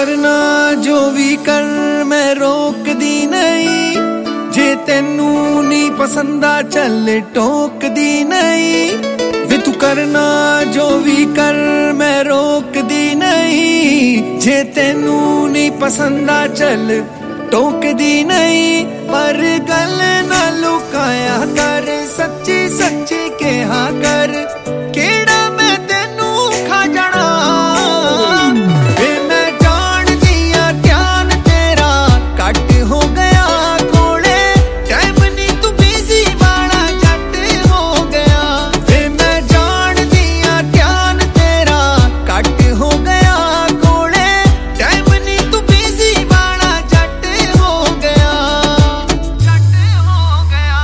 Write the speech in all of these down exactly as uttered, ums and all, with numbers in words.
करना जो भी कर मैं रोकदी नहीं, जे तेनू नहीं पसंदा चल टोकदी नहीं। वे तू करना जो भी कर मैं रोकदी नहीं, जे तेनू नहीं पसंदा चल टोकदी नहीं। पर गल ना लुकाया कर, सच्ची सच्ची कहा कर, केड़ा मैं तेनू खा जाना। वे मैं जान दिया ध्यान तेरा घट हो गया कोले, टाइम नी तू बिजी वाला झट हो गया। वे मैं जान दिया ध्यान तेरा घट हो गया कोले, टाइम नी तू बिजी वाला झट हो गया, झट हो गया।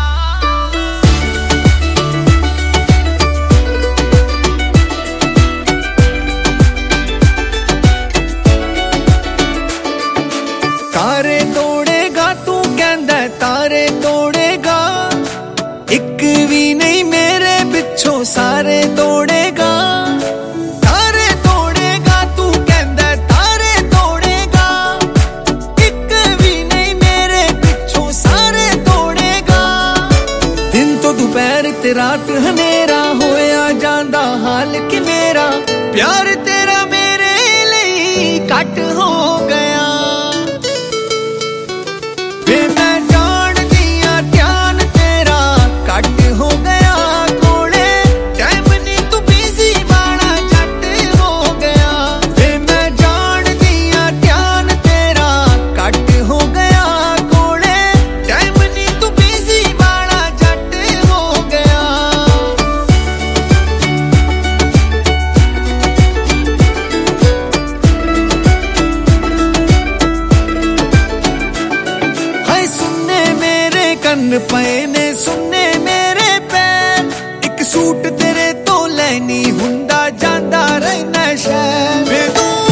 तारे तोड़ेगा तू कहंदा तारे तोड़ेगा, एक भी नहीं मेरे पिछों सारे तोड़ेगा। तारे तोड़ेगा तू कहंदा तारे तोड़ेगा, एक भी नहीं मेरे पिछों सारे तोड़ेगा। दिन तो दोपहर ते रात हनेरा होया जांदा हाल कि मेरा प्यार तेरा मेरे लिए घट हो गया। वे मैं जान दिया ध्यान तेरा घट हो गया कोले, टाइम नी तू बिजी वाला झट हो गया। वे मैं जान दिया ध्यान तेरा घट हो गया कोले, टाइम नी तू बिजी वाला झट हो गया। हाय सुनने मेरे कन्न पए ने, सुनने मेरे पैर, एक सूट तेरे तो लैनी हुंदा जांदा रहना शहर। वे तू